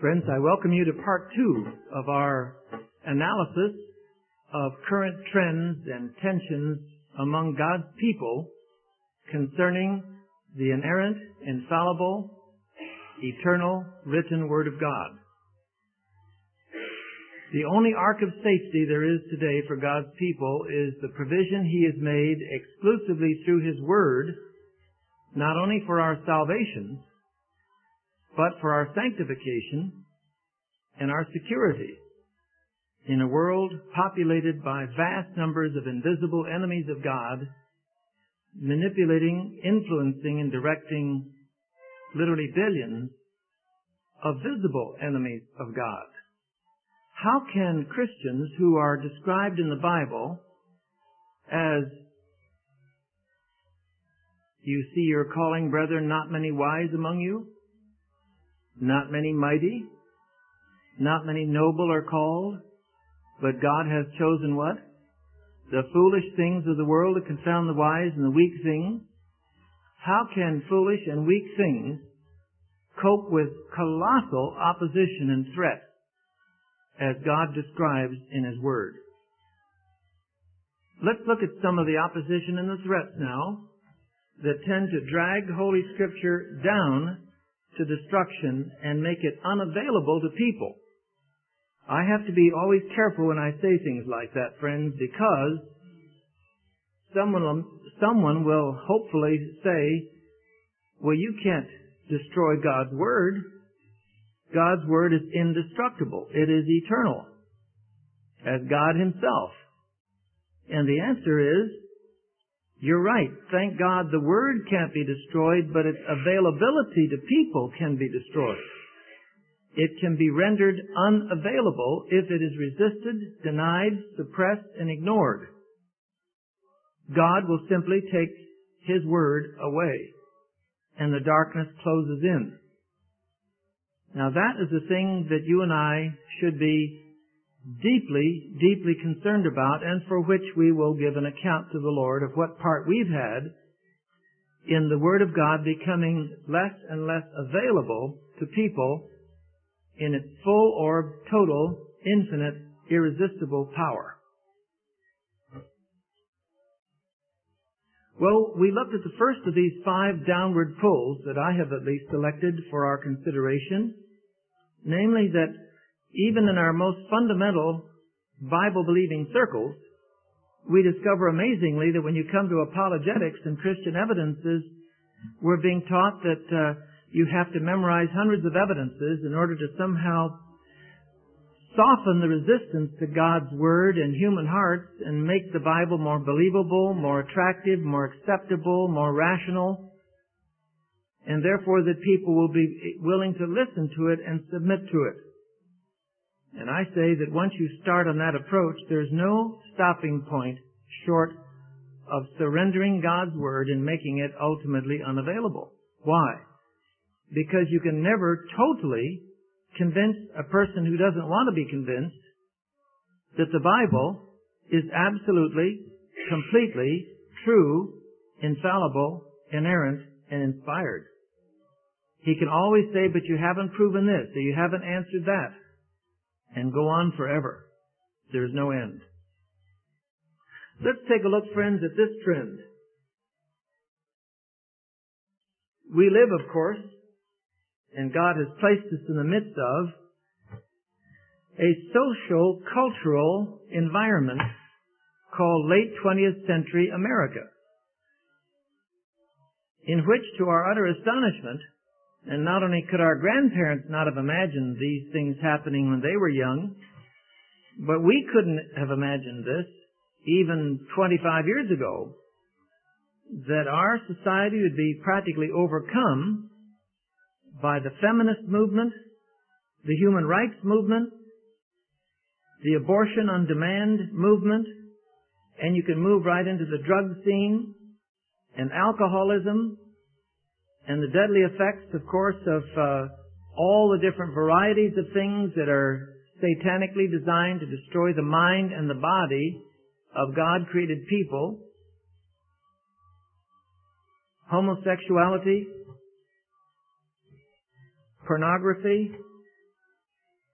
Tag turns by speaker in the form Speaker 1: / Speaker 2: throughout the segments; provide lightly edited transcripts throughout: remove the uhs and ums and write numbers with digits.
Speaker 1: Friends, I welcome you to part 2 of our analysis of current trends and tensions among God's people concerning the inerrant, infallible, eternal, written Word of God. The only ark of safety there is today for God's people is the provision He has made exclusively through His Word, not only for our salvation, but for our sanctification and our security in a world populated by vast numbers of invisible enemies of God, manipulating, influencing, and directing literally billions of visible enemies of God. How can Christians who are described in the Bible as, "You see your calling, brethren, not many wise among you, not many mighty, not many noble are called, but God has chosen" what? "The foolish things of the world to confound the wise, and the weak things." How can foolish and weak things cope with colossal opposition and threat as God describes in His Word? Let's look at some of the opposition and the threats now that tend to drag Holy Scripture down to destruction and make it unavailable to people. I have to be always careful when I say things like that, friends, because someone will hopefully say, "Well, you can't destroy God's Word. God's Word is indestructible. It is eternal, as God Himself." And the answer is, you're right. Thank God the Word can't be destroyed, but its availability to people can be destroyed. It can be rendered unavailable if it is resisted, denied, suppressed, and ignored. God will simply take His Word away, and the darkness closes in. Now that is the thing that you and I should be deeply, deeply concerned about, and for which we will give an account to the Lord of what part we've had in the Word of God becoming less and less available to people in its full orb, total, infinite, irresistible power. Well, we looked at the first of these 5 downward pulls that I have at least selected for our consideration, namely that even in our most fundamental Bible-believing circles, we discover amazingly that when you come to apologetics and Christian evidences, we're being taught that you have to memorize hundreds of evidences in order to somehow soften the resistance to God's Word in human hearts and make the Bible more believable, more attractive, more acceptable, more rational, and therefore that people will be willing to listen to it and submit to it. And I say that once you start on that approach, there's no stopping point short of surrendering God's Word and making it ultimately unavailable. Why? Because you can never totally convince a person who doesn't want to be convinced that the Bible is absolutely, completely true, infallible, inerrant, and inspired. He can always say, "But you haven't proven this, or you haven't answered that," and go on forever. There's no end. Let's take a look, friends, at this trend. We live, of course, and God has placed us in the midst of a social, cultural environment called late 20th century America, in which, to our utter astonishment, and not only could our grandparents not have imagined these things happening when they were young, but we couldn't have imagined this even 25 years ago, that our society would be practically overcome by the feminist movement, the human rights movement, the abortion on demand movement, and you can move right into the drug scene and alcoholism and the deadly effects, of course, of all the different varieties of things that are satanically designed to destroy the mind and the body of God-created people. Homosexuality, pornography,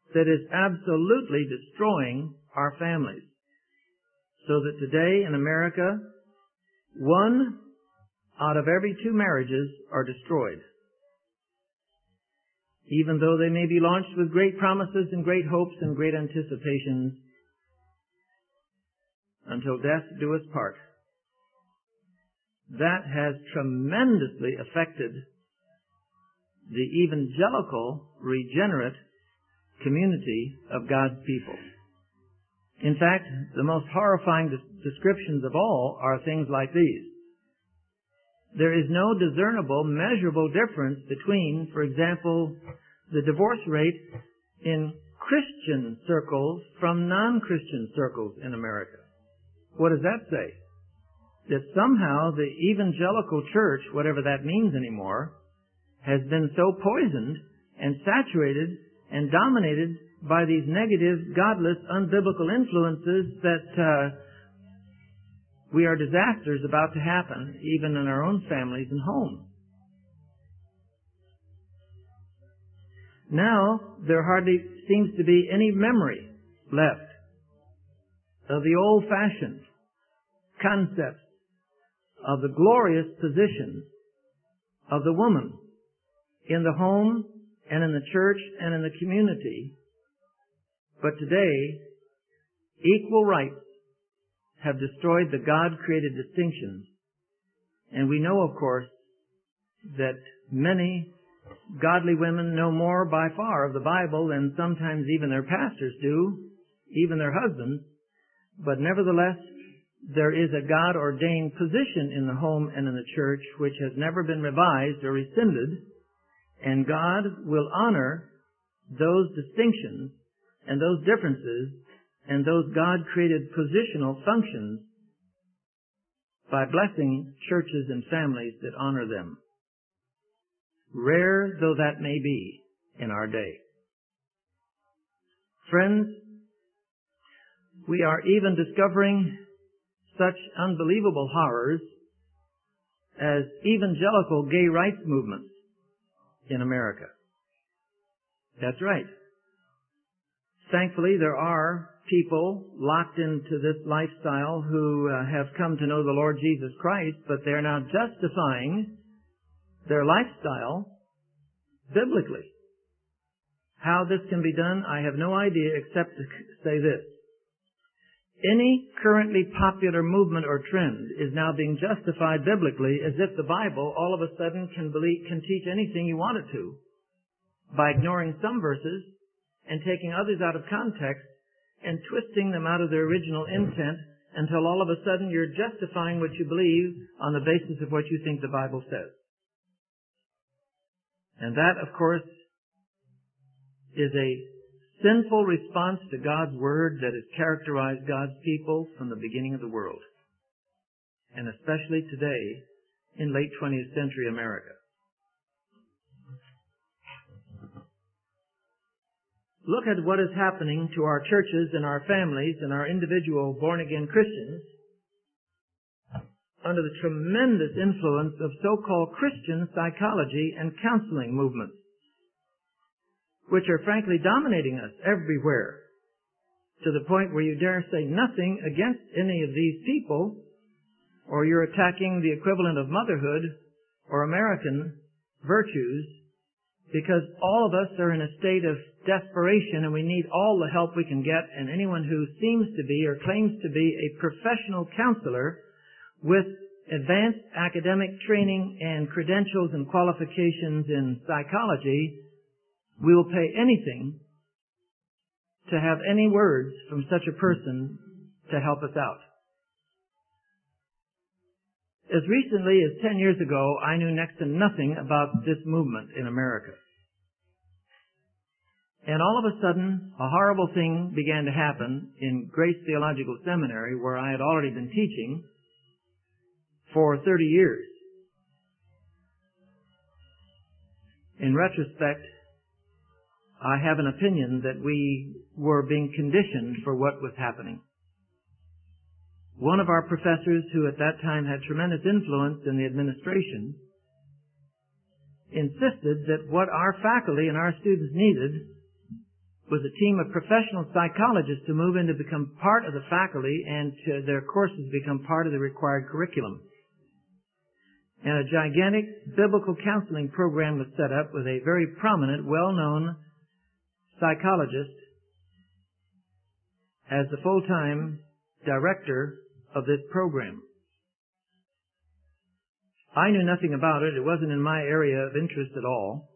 Speaker 1: that is absolutely destroying our families. So that today in America, 1 out of every 2 marriages are destroyed. Even though they may be launched with great promises and great hopes and great anticipations, until death do us part. That has tremendously affected the evangelical, regenerate community of God's people. In fact, the most horrifying descriptions of all are things like these. There is no discernible, measurable difference between, for example, the divorce rate in Christian circles from non-Christian circles in America. What does that say? That somehow the evangelical church, whatever that means anymore, has been so poisoned and saturated and dominated by these negative, godless, unbiblical influences that we are disasters about to happen, even in our own families and homes. Now, there hardly seems to be any memory left of the old-fashioned concepts of the glorious position of the woman in the home and in the church and in the community. But today, equal rights have destroyed the God-created distinctions. And we know, of course, that many godly women know more by far of the Bible than sometimes even their pastors do, even their husbands. But nevertheless, there is a God-ordained position in the home and in the church which has never been revised or rescinded, and God will honor those distinctions and those differences and those God-created positional functions by blessing churches and families that honor them, rare though that may be in our day. Friends, we are even discovering such unbelievable horrors as evangelical gay rights movements in America. That's right. Thankfully, there are people locked into this lifestyle who have come to know the Lord Jesus Christ, but they're now justifying their lifestyle biblically. How this can be done, I have no idea except to say this. Any currently popular movement or trend is now being justified biblically as if the Bible all of a sudden can teach anything you want it to, by ignoring some verses and taking others out of context and twisting them out of their original intent until all of a sudden you're justifying what you believe on the basis of what you think the Bible says. And that, of course, is a sinful response to God's Word that has characterized God's people from the beginning of the world, and especially today in late 20th century America. Look at what is happening to our churches and our families and our individual born-again Christians under the tremendous influence of so-called Christian psychology and counseling movements, which are frankly dominating us everywhere, to the point where you dare say nothing against any of these people, or you're attacking the equivalent of motherhood or American virtues, because all of us are in a state of desperation and we need all the help we can get, and anyone who seems to be or claims to be a professional counselor with advanced academic training and credentials and qualifications in psychology, we will pay anything to have any words from such a person to help us out. As recently as 10 years ago, I knew next to nothing about this movement in America. And all of a sudden, a horrible thing began to happen in Grace Theological Seminary, where I had already been teaching for 30 years. In retrospect, I have an opinion that we were being conditioned for what was happening. One of our professors, who at that time had tremendous influence in the administration, insisted that what our faculty and our students needed was a team of professional psychologists to move in to become part of the faculty and to their courses become part of the required curriculum. And a gigantic biblical counseling program was set up with a very prominent, well-known psychologist as the full-time director of this program. I knew nothing about it. It wasn't in my area of interest at all.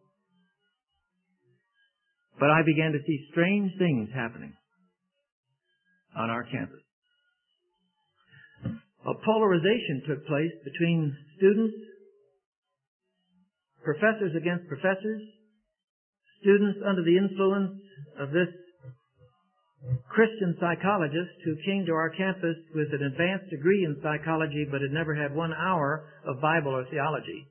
Speaker 1: But I began to see strange things happening on our campus. A polarization took place between students, professors against professors, students under the influence of this Christian psychologist who came to our campus with an advanced degree in psychology but had never had 1 hour of Bible or theology,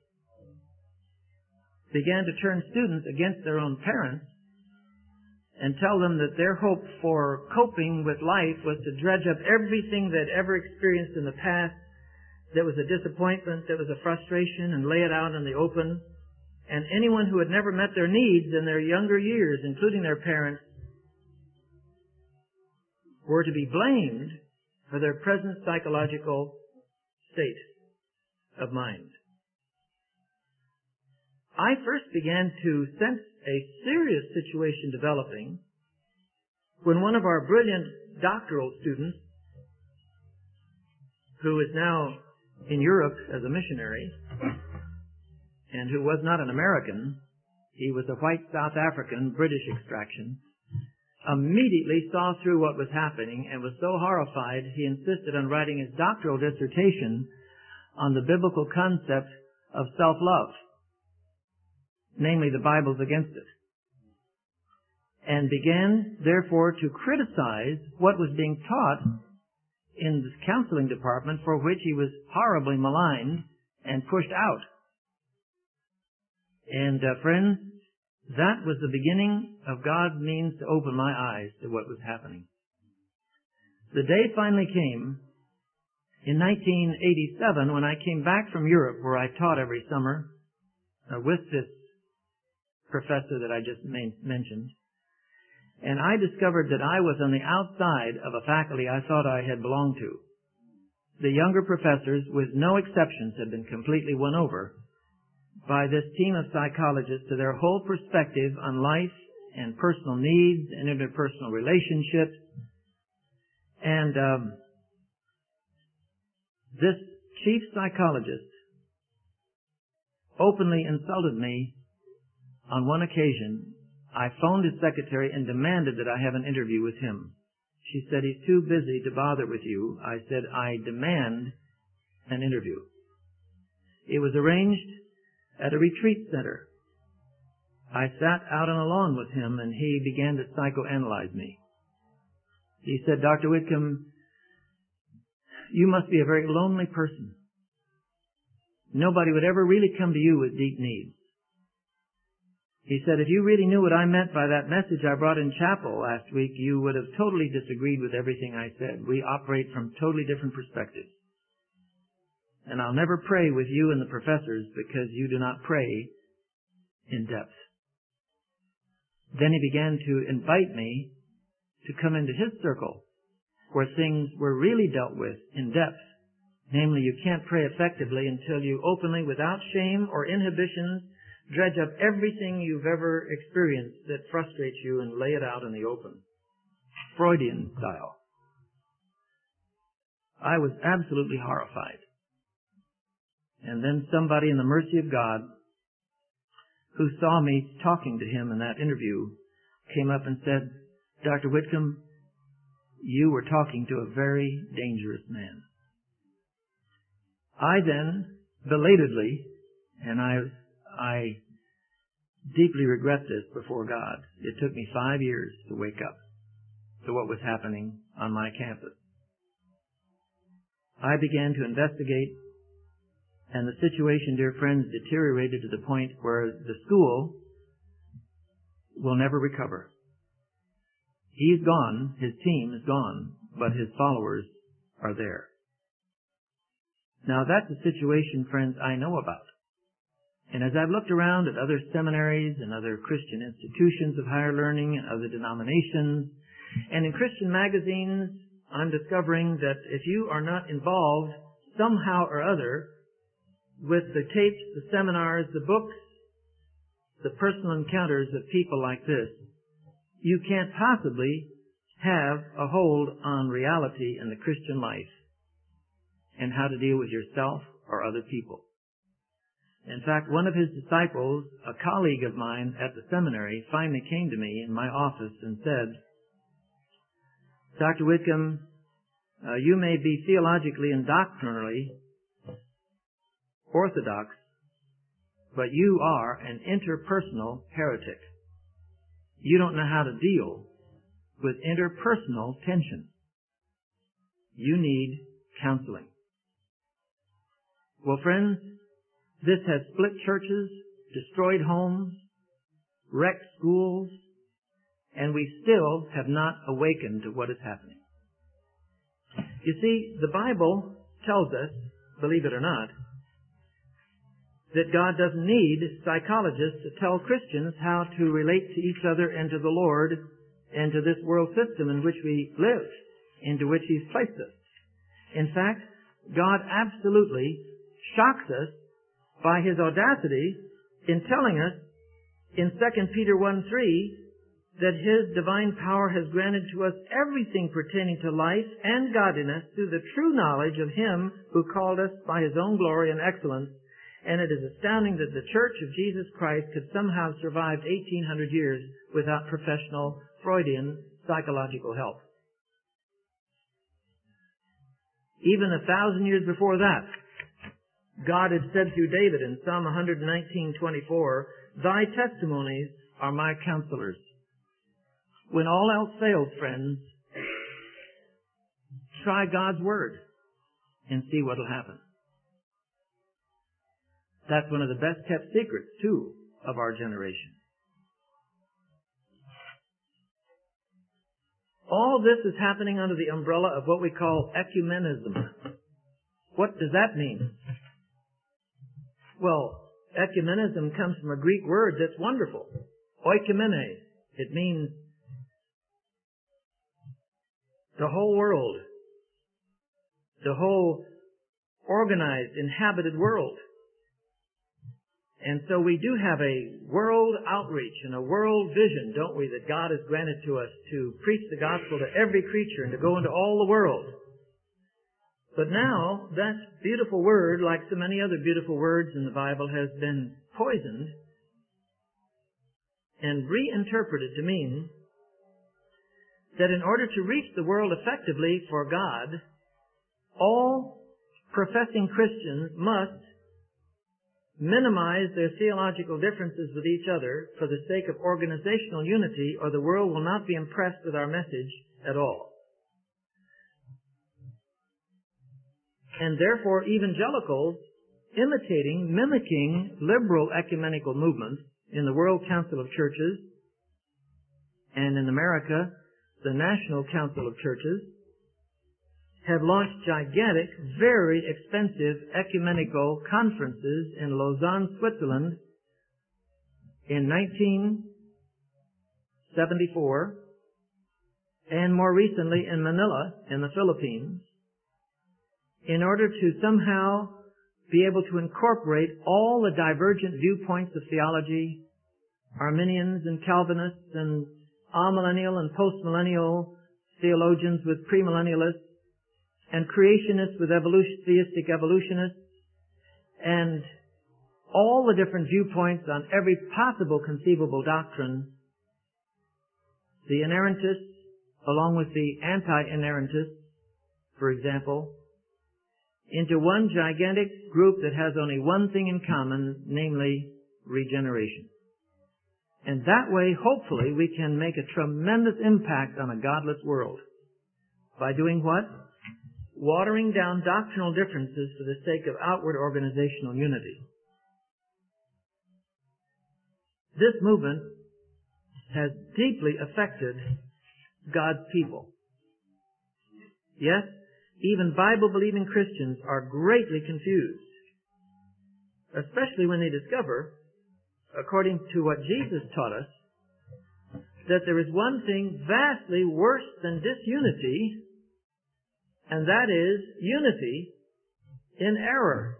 Speaker 1: began to turn students against their own parents and tell them that their hope for coping with life was to dredge up everything they'd ever experienced in the past that was a disappointment, that was a frustration, and lay it out in the open. And anyone who had never met their needs in their younger years, including their parents, were to be blamed for their present psychological state of mind. I first began to sense a serious situation developing when one of our brilliant doctoral students, who is now in Europe as a missionary, and who was not an American, he was a white South African, British extraction, immediately saw through what was happening and was so horrified he insisted on writing his doctoral dissertation on the biblical concept of self-love. Namely, the Bible's against it. And began, therefore, to criticize what was being taught in the counseling department, for which he was horribly maligned and pushed out. And friends, that was the beginning of God's means to open my eyes to what was happening. The day finally came in 1987 when I came back from Europe, where I taught every summer with this professor that I just mentioned. And I discovered that I was on the outside of a faculty I thought I had belonged to. The younger professors, with no exceptions, had been completely won over by this team of psychologists to their whole perspective on life and personal needs and interpersonal relationships. And this chief psychologist openly insulted me on one occasion. I phoned his secretary and demanded that I have an interview with him. She said, "He's too busy to bother with you." I said, "I demand an interview." It was arranged at a retreat center. I sat out on a lawn with him and he began to psychoanalyze me. He said, "Dr. Whitcomb, you must be a very lonely person. Nobody would ever really come to you with deep needs." He said, "If you really knew what I meant by that message I brought in chapel last week, you would have totally disagreed with everything I said. We operate from totally different perspectives. And I'll never pray with you and the professors because you do not pray in depth." Then he began to invite me to come into his circle where things were really dealt with in depth. Namely, you can't pray effectively until you openly, without shame or inhibitions, dredge up everything you've ever experienced that frustrates you and lay it out in the open. Freudian style. I was absolutely horrified. And then somebody in the mercy of God who saw me talking to him in that interview came up and said, "Dr. Whitcomb, you were talking to a very dangerous man." I then, belatedly, and I deeply regret this before God, it took me 5 years to wake up to what was happening on my campus. I began to investigate, and the situation, dear friends, deteriorated to the point where the school will never recover. He's gone, his team is gone, but his followers are there. Now that's a situation, friends, I know about. And as I've looked around at other seminaries and other Christian institutions of higher learning and other denominations, and in Christian magazines, I'm discovering that if you are not involved somehow or other with the tapes, the seminars, the books, the personal encounters of people like this, you can't possibly have a hold on reality in the Christian life and how to deal with yourself or other people. In fact, one of his disciples, a colleague of mine at the seminary, finally came to me in my office and said, Dr. Whitcomb, you may be theologically and doctrinally orthodox, but you are an interpersonal heretic. You don't know how to deal with interpersonal tension. You need counseling. Well, friends, this has split churches, destroyed homes, wrecked schools, and we still have not awakened to what is happening. You see, the Bible tells us, believe it or not, that God doesn't need psychologists to tell Christians how to relate to each other and to the Lord and to this world system in which we live, into which He's placed us. In fact, God absolutely shocks us by His audacity in telling us in 2 Peter 1:3 that His divine power has granted to us everything pertaining to life and godliness through the true knowledge of Him who called us by His own glory and excellence. And it is astounding that the Church of Jesus Christ could somehow survive 1,800 years without professional Freudian psychological help. Even 1,000 years before that, God had said through David in Psalm 119:24, Thy testimonies are my counselors. When all else fails, friends, try God's Word and see what will happen. That's one of the best kept secrets, too, of our generation. All this is happening under the umbrella of what we call ecumenism. What does that mean? Well, ecumenism comes from a Greek word that's wonderful. Oikumene. It means the whole world. The whole organized, inhabited world. And so we do have a world outreach and a world vision, don't we, that God has granted to us to preach the gospel to every creature and to go into all the world. But now, that beautiful word, like so many other beautiful words in the Bible, has been poisoned and reinterpreted to mean that in order to reach the world effectively for God, all professing Christians must minimize their theological differences with each other for the sake of organizational unity, or the world will not be impressed with our message at all. And therefore, evangelicals, mimicking liberal ecumenical movements in the World Council of Churches, and in America, the National Council of Churches, have launched gigantic, very expensive ecumenical conferences in Lausanne, Switzerland in 1974, and more recently in Manila in the Philippines, in order to somehow be able to incorporate all the divergent viewpoints of theology, Arminians and Calvinists and amillennial and postmillennial theologians with premillennialists, and creationists with theistic evolutionists, and all the different viewpoints on every possible conceivable doctrine, the inerrantists, along with the anti-inerrantists, for example, into one gigantic group that has only one thing in common, namely regeneration. And that way, hopefully, we can make a tremendous impact on a godless world. By doing what? Watering down doctrinal differences for the sake of outward organizational unity. This movement has deeply affected God's people. Yes, even Bible-believing Christians are greatly confused. especially when they discover, according to what Jesus taught us, that there is one thing vastly worse than disunity, and that is unity in error.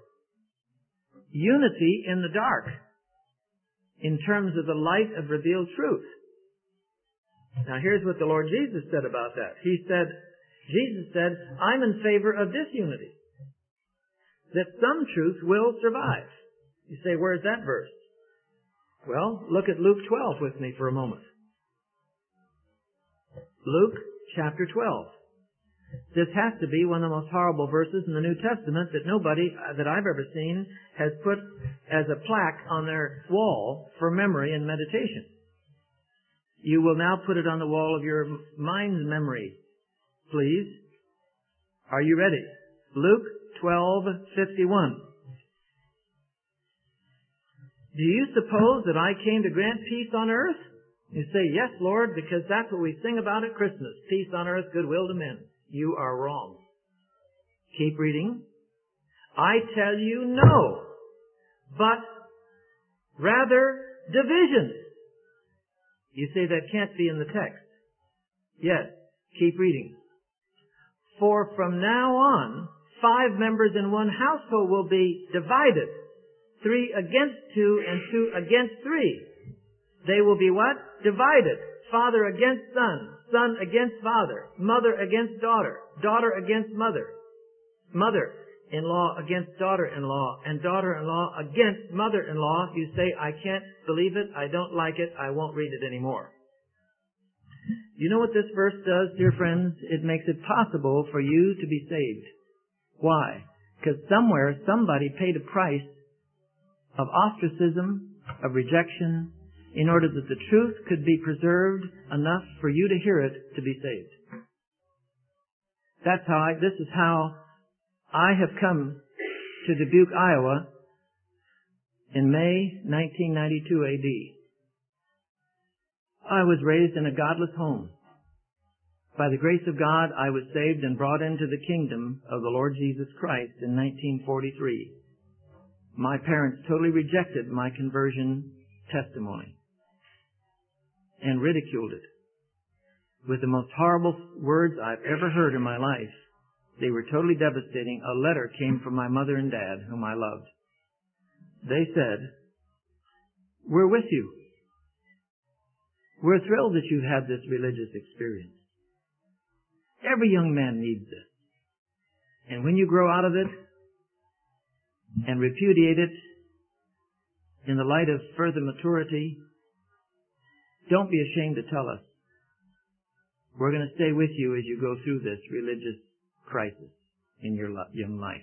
Speaker 1: Unity in the dark, in terms of the light of revealed truth. Now here's what the Lord Jesus said about that. Jesus said, I'm in favor of disunity, that some truth will survive. You say, where's that verse? Well, look at Luke 12 with me for a moment. Luke chapter 12. This has to be one of the most horrible verses in the New Testament that nobody that I've ever seen has put as a plaque on their wall for memory and meditation. You will now put it on the wall of your mind's memory, please. Are you ready? Luke 12:51. Do you suppose that I came to grant peace on earth? You say, yes, Lord, because that's what we sing about at Christmas. Peace on earth, goodwill to men. You are wrong. Keep reading. I tell you no, but rather division. You say that can't be in the text. Yes, keep reading. For from now on, 5 members in one household will be divided. 3 against 2 and 2 against 3. They will be what? Divided. Father against son. Son against father. Mother against daughter. Daughter against mother. Mother-in-law against daughter-in-law. And daughter-in-law against mother-in-law. You say, I can't believe it. I don't like it. I won't read it anymore. You know what this verse does, dear friends? It makes it possible for you to be saved. Why? Because somewhere somebody paid a price of ostracism, of rejection, in order that the truth could be preserved enough for you to hear it to be saved. This is how I have come to Dubuque, Iowa in May 1992 AD. I was raised in a godless home. By the grace of God, I was saved and brought into the kingdom of the Lord Jesus Christ in 1943. My parents totally rejected my conversion testimony and ridiculed it with the most horrible words I've ever heard in my life. They were totally devastating. A letter came from my mother and dad, whom I loved. They said, we're with you. We're thrilled that you've had this religious experience. Every young man needs this. And when you grow out of it and repudiate it in the light of further maturity, don't be ashamed to tell us. We're going to stay with you as you go through this religious crisis in your young life.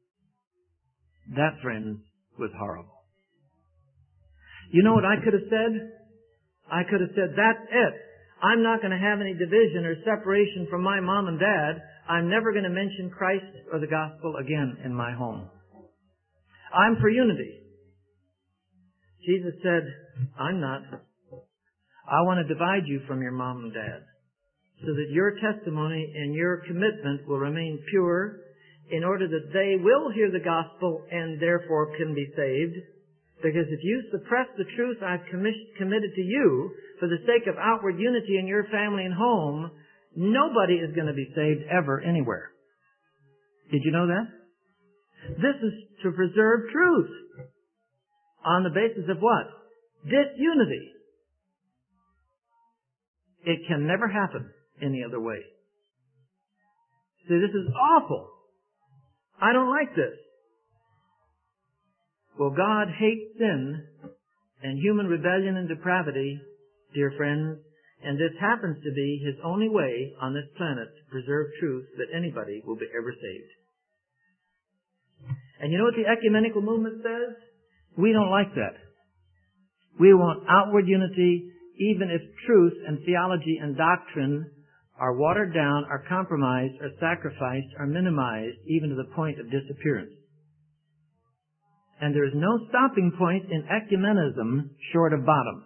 Speaker 1: That, friends, was horrible. You know what I could have said? I could have said, that's it. I'm not going to have any division or separation from my mom and dad. I'm never going to mention Christ or the gospel again in my home. I'm for unity. Jesus said, I'm not. I want to divide you from your mom and dad so that your testimony and your commitment will remain pure in order that they will hear the gospel and therefore can be saved. Because if you suppress the truth I've committed to you for the sake of outward unity in your family and home, nobody is going to be saved ever anywhere. Did you know that? This is to preserve truth. On the basis of what? Disunity. It can never happen any other way. See, this is awful. I don't like this. Well, God hates sin and human rebellion and depravity, dear friends, and this happens to be His only way on this planet to preserve truth that anybody will be ever saved. And you know what the ecumenical movement says? We don't like that. We want outward unity, even if truth and theology and doctrine are watered down, are compromised, are sacrificed, are minimized, even to the point of disappearance. And there is no stopping point in ecumenism short of bottom.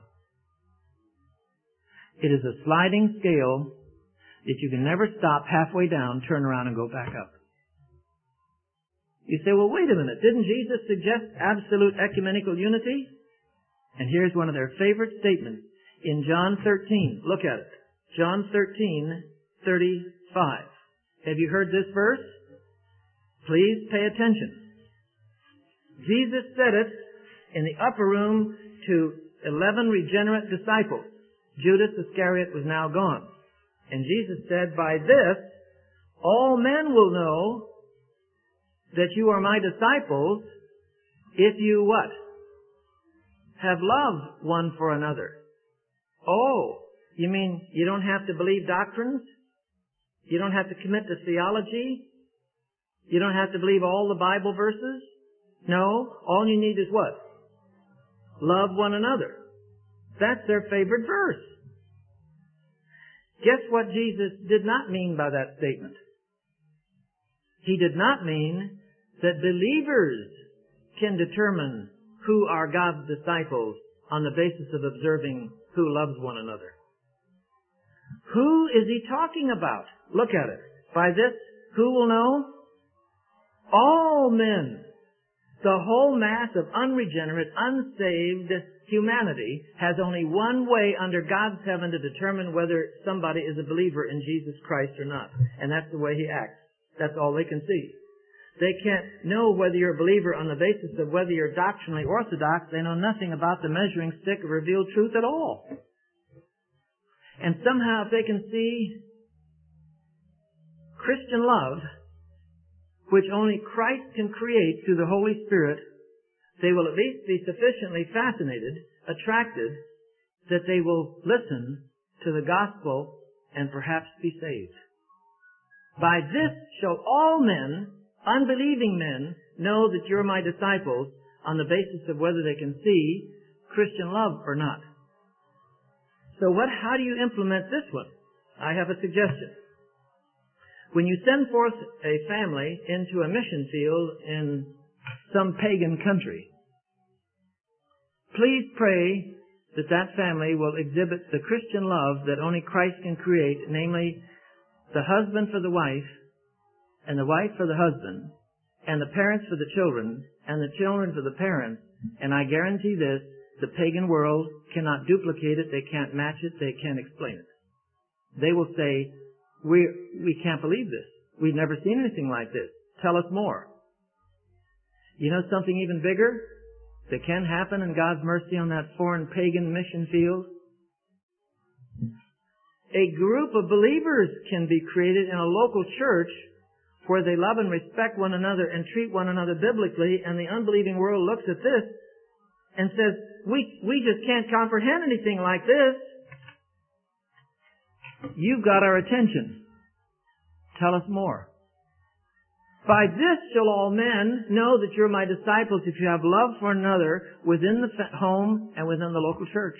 Speaker 1: It is a sliding scale that you can never stop halfway down, turn around, and go back up. You say, well, wait a minute. Didn't Jesus suggest absolute ecumenical unity? And here's one of their favorite statements in John 13. Look at it. John 13:35. Have you heard this verse? Please pay attention. Jesus said it in the upper room to 11 regenerate disciples. Judas Iscariot was now gone. And Jesus said, by this, all men will know that you are my disciples if you what? Have love one for another. Oh, you mean you don't have to believe doctrines? You don't have to commit to theology? You don't have to believe all the Bible verses? No, all you need is what? Love one another. That's their favorite verse. Guess what Jesus did not mean by that statement? He did not mean that believers can determine who are God's disciples on the basis of observing who loves one another. Who is he talking about? Look at it. By this, who will know? All men. The whole mass of unregenerate, unsaved humanity has only one way under God's heaven to determine whether somebody is a believer in Jesus Christ or not. And that's the way he acts. That's all they can see. They can't know whether you're a believer on the basis of whether you're doctrinally orthodox. They know nothing about the measuring stick of revealed truth at all. And somehow if they can see Christian love, which only Christ can create through the Holy Spirit, they will at least be sufficiently fascinated, attracted, that they will listen to the gospel and perhaps be saved. By this shall all men, unbelieving men, know that you're my disciples on the basis of whether they can see Christian love or not. So how do you implement this one? I have a suggestion. When you send forth a family into a mission field in some pagan country, please pray that that family will exhibit the Christian love that only Christ can create, namely the husband for the wife, and the wife for the husband, and the parents for the children, and the children for the parents. And I guarantee this, the pagan world cannot duplicate it, they can't match it, they can't explain it. They will say, we can't believe this. We've never seen anything like this. Tell us more. You know something even bigger that can happen in God's mercy on that foreign pagan mission field? A group of believers can be created in a local church where they love and respect one another and treat one another biblically, and the unbelieving world looks at this and says, we just can't comprehend anything like this. You've got our attention. Tell us more. By this shall all men know that you're my disciples if you have love for another within the home and within the local church.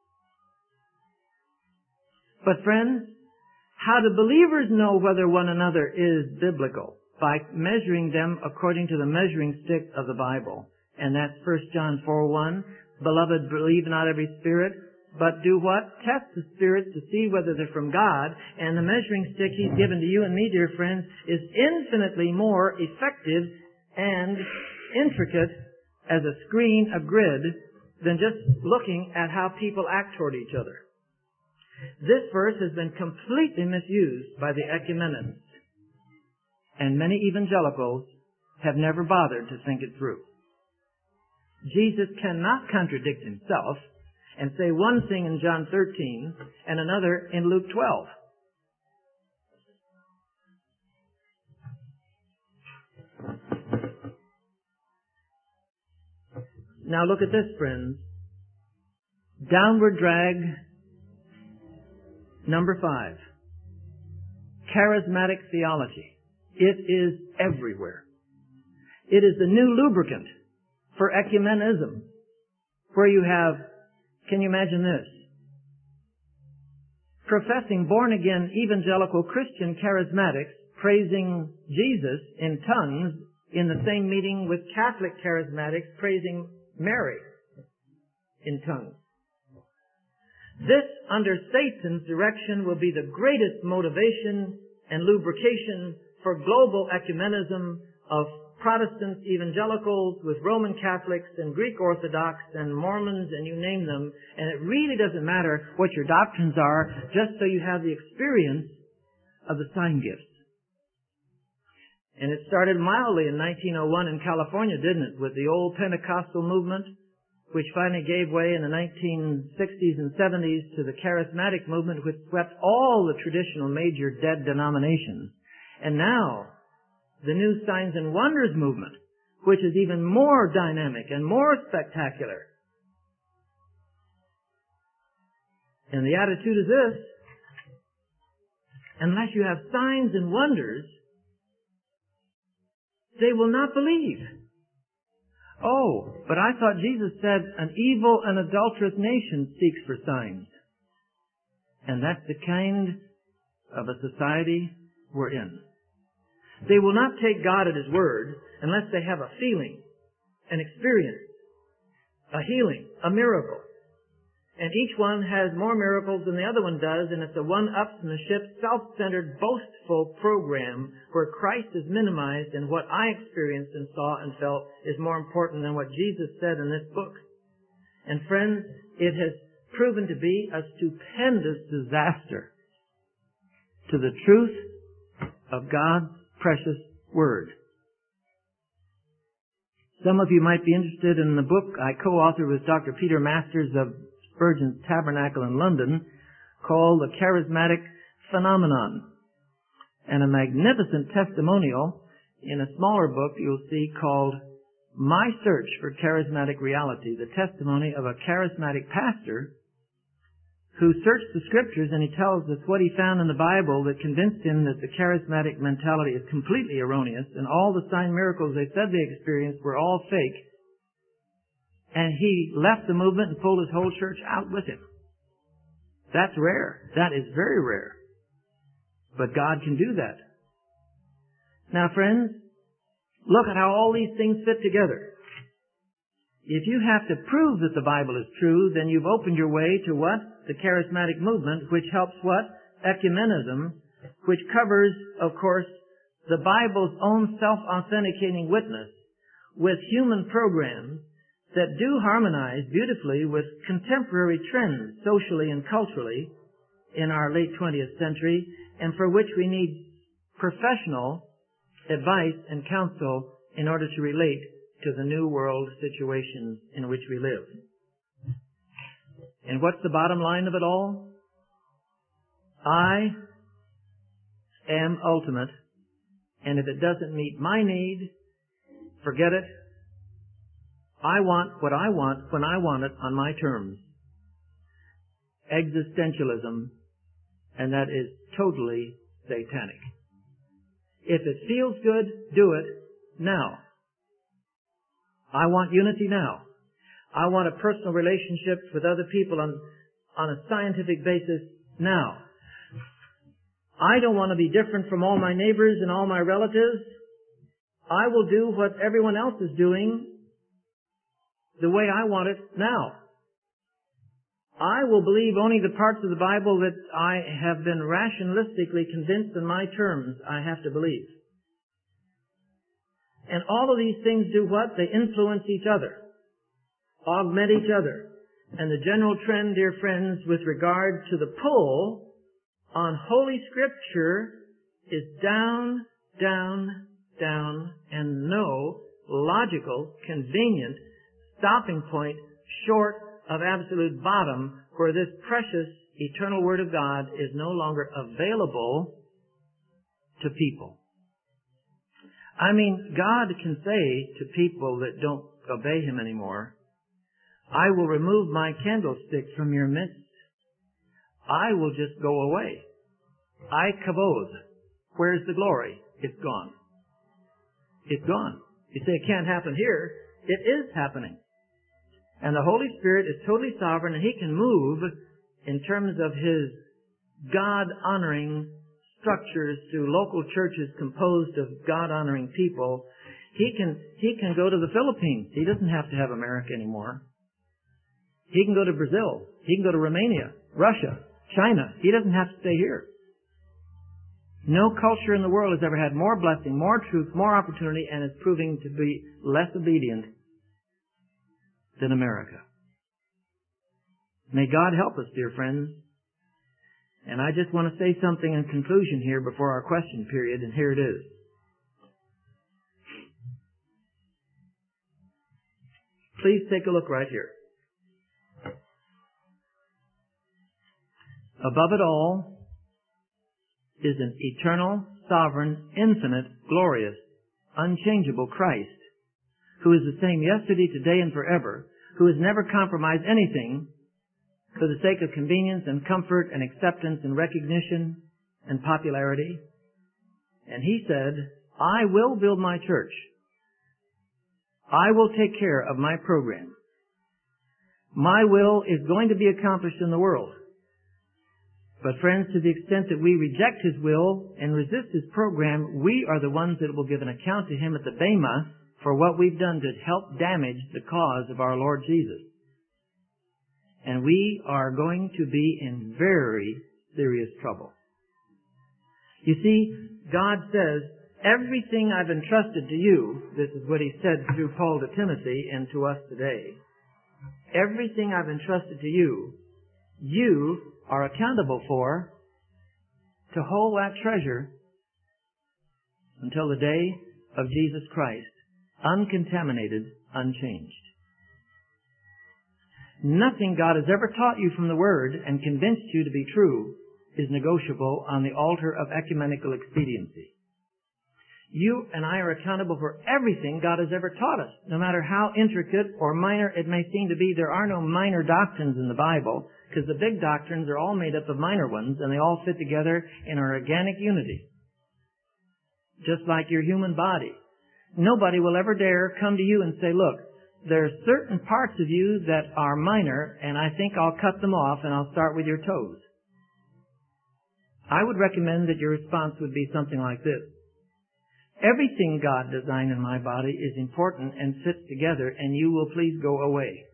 Speaker 1: But friends, how do believers know whether one another is biblical? By measuring them according to the measuring stick of the Bible. And that's 1 John 4:1. Beloved, believe not every spirit, but do what? Test the spirits to see whether they're from God. And the measuring stick He's given to you and me, dear friends, is infinitely more effective and intricate as a screen, a grid, than just looking at how people act toward each other. This verse has been completely misused by the ecumenists, and many evangelicals have never bothered to think it through. Jesus cannot contradict Himself and say one thing in John 13 and another in Luke 12. Now look at this, friends. Downward drag number 5. Charismatic theology. It is everywhere. It is the new lubricant for ecumenism, where you have, can you imagine this? Professing born-again evangelical Christian charismatics praising Jesus in tongues in the same meeting with Catholic charismatics praising Mary in tongues. This, under Satan's direction, will be the greatest motivation and lubrication for global ecumenism of Protestants, evangelicals, with Roman Catholics and Greek Orthodox and Mormons and you name them. And it really doesn't matter what your doctrines are, just so you have the experience of the sign gifts. And it started mildly in 1901 in California, didn't it, with the old Pentecostal movement, which finally gave way in the 1960s and 70s to the charismatic movement, which swept all the traditional major dead denominations. And now, the new Signs and Wonders movement, which is even more dynamic and more spectacular. And the attitude is this: unless you have signs and wonders, they will not believe. Oh, but I thought Jesus said an evil and adulterous nation seeks for signs. And that's the kind of a society we're in. They will not take God at His word unless they have a feeling, an experience, a healing, a miracle. And each one has more miracles than the other one does, and it's a one-upsmanship, self-centered, boastful program where Christ is minimized, and what I experienced and saw and felt is more important than what Jesus said in this book. And friends, it has proven to be a stupendous disaster to the truth of God's precious Word. Some of you might be interested in the book I co-authored with Dr. Peter Masters of Spurgeon's Tabernacle in London, called The Charismatic Phenomenon, and a magnificent testimonial in a smaller book you'll see called My Search for Charismatic Reality, the testimony of a charismatic pastor who searched the Scriptures, and he tells us what he found in the Bible that convinced him that the charismatic mentality is completely erroneous, and all the sign miracles they said they experienced were all fake. And he left the movement and pulled his whole church out with him. That's rare. That is very rare. But God can do that. Now, friends, look at how all these things fit together. If you have to prove that the Bible is true, then you've opened your way to what? The charismatic movement, which helps what? Ecumenism, which covers, of course, the Bible's own self-authenticating witness with human programs that do harmonize beautifully with contemporary trends, socially and culturally, in our late 20th century, and for which we need professional advice and counsel in order to relate to the new world situations in which we live. And what's the bottom line of it all? I am ultimate, and if it doesn't meet my need, forget it. I want what I want when I want it on my terms. Existentialism, and that is totally satanic. If it feels good, do it now. I want unity now. I want a personal relationship with other people on a scientific basis now. I don't want to be different from all my neighbors and all my relatives. I will do what everyone else is doing the way I want it now. I will believe only the parts of the Bible that I have been rationalistically convinced in my terms I have to believe. And all of these things do what? They influence each other, augment each other. And the general trend, dear friends, with regard to the pull on Holy Scripture is down, down, down, and no logical, convenient stopping point short of absolute bottom where this precious eternal Word of God is no longer available to people. I mean, God can say to people that don't obey Him anymore, I will remove my candlestick from your midst. I will just go away. I kavod. Where's the glory? It's gone. It's gone. You say it can't happen here. It is happening. And the Holy Spirit is totally sovereign, and He can move in terms of His God-honoring structures through local churches composed of God-honoring people. He can go to the Philippines. He doesn't have to have America anymore. He can go to Brazil. He can go to Romania, Russia, China. He doesn't have to stay here. No culture in the world has ever had more blessing, more truth, more opportunity, and is proving to be less obedient than America. May God help us, dear friends. And I just want to say something in conclusion here before our question period, and here it is. Please take a look right here. Above it all is an eternal, sovereign, infinite, glorious, unchangeable Christ, who is the same yesterday, today, and forever, who has never compromised anything for the sake of convenience and comfort and acceptance and recognition and popularity. And He said, I will build my church. I will take care of my program. My will is going to be accomplished in the world. But friends, to the extent that we reject His will and resist His program, we are the ones that will give an account to Him at the Bema for what we've done to help damage the cause of our Lord Jesus. And we are going to be in very serious trouble. You see, God says, everything I've entrusted to you, this is what He said through Paul to Timothy and to us today, everything I've entrusted to you, you are accountable for to hold that treasure until the day of Jesus Christ, uncontaminated, unchanged. Nothing God has ever taught you from the Word and convinced you to be true is negotiable on the altar of ecumenical expediency. You and I are accountable for everything God has ever taught us, no matter how intricate or minor it may seem to be. There are no minor doctrines in the Bible, because the big doctrines are all made up of minor ones, and they all fit together in an organic unity. Just like your human body. Nobody will ever dare come to you and say, look, there are certain parts of you that are minor, and I think I'll cut them off and I'll start with your toes. I would recommend that your response would be something like this. Everything God designed in my body is important and fits together, and you will please go away.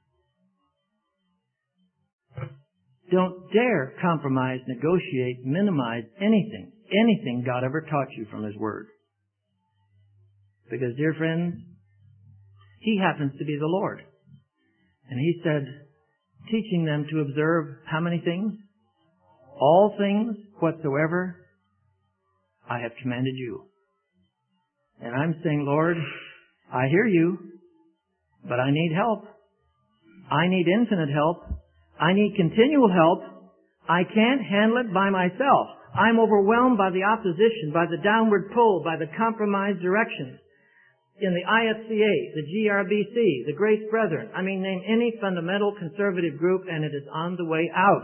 Speaker 1: Don't dare compromise, negotiate, minimize anything God ever taught you from His Word. Because, dear friends, He happens to be the Lord. And He said, teaching them to observe how many things? All things whatsoever I have commanded you. And I'm saying, Lord, I hear you, but I need help. I need infinite help. I need continual help. I can't handle it by myself. I'm overwhelmed by the opposition, by the downward pull, by the compromised directions. In the IFCA, the GRBC, the Grace Brethren, name any fundamental conservative group and it is on the way out.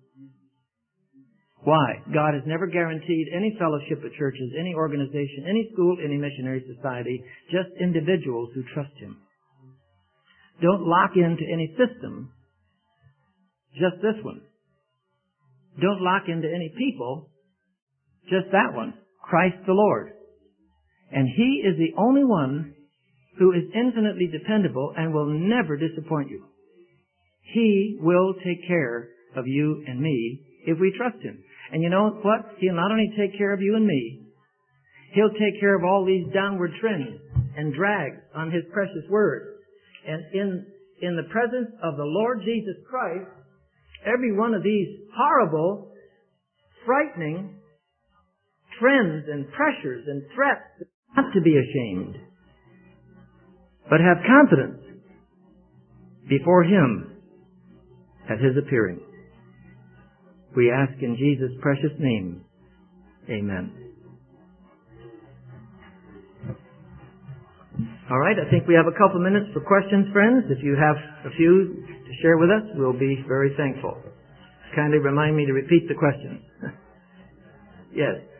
Speaker 1: Why? God has never guaranteed any fellowship of churches, any organization, any school, any missionary society, just individuals who trust Him. Don't lock into any system, just this one. Don't lock into any people, just that one, Christ the Lord. And He is the only one who is infinitely dependable and will never disappoint you. He will take care of you and me if we trust Him. And you know what? He'll not only take care of you and me, He'll take care of all these downward trends and drags on His precious Word. And in the presence of the Lord Jesus Christ, every one of these horrible, frightening trends and pressures and threats, not to be ashamed, but have confidence before Him at His appearing. We ask in Jesus' precious name. Amen. All right, I think we have a couple minutes for questions, friends. If you have a few to share with us, we'll be very thankful. Kindly remind me to repeat the questions. Yes.